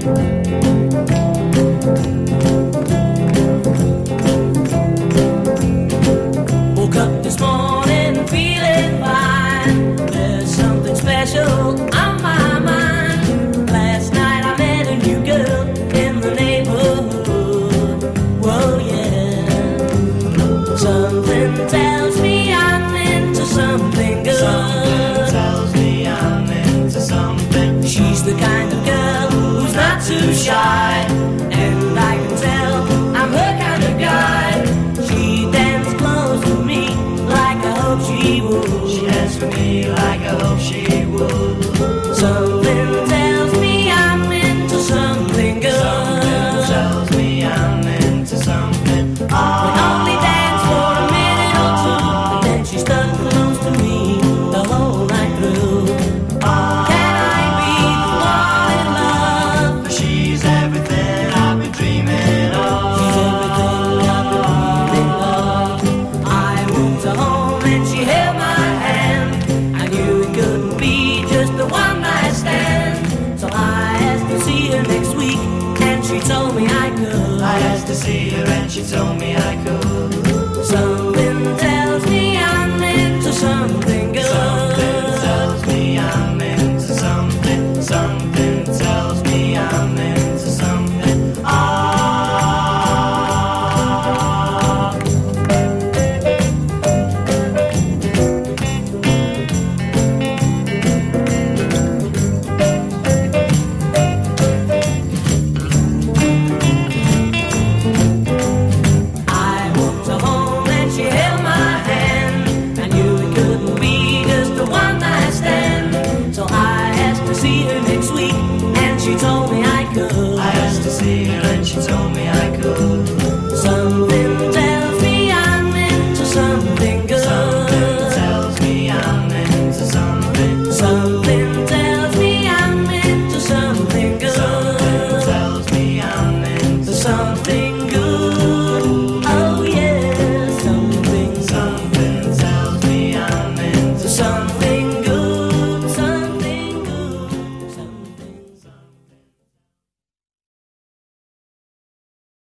Woke up this morning feeling fine. There's something special on my mind. Last night I met a new girl in the neighborhood. Whoa, yeah. Something tells me I'm into something good. Something tells me I'm into something. She's the kind of girl who's not too shy, and I can tell I'm her kind of guy. She danced close to me like I hope she would. She danced with me like I hope she would. Something tells me I'm into something good. Something tells me I'm into something. We only danced for a minute or two, and then she stuck close to me the whole night through. Can I be the one in love? She's everything I've been dreaming of. She's everything I've been dreaming of. I went to home and she held my hand. I knew it couldn't be just a one night stand. So I asked to see her next week, and she told me I could. I asked to see her and she told me I could. Something tells me I'm into something good. Something tells me I'm into something. Something tells me I'm into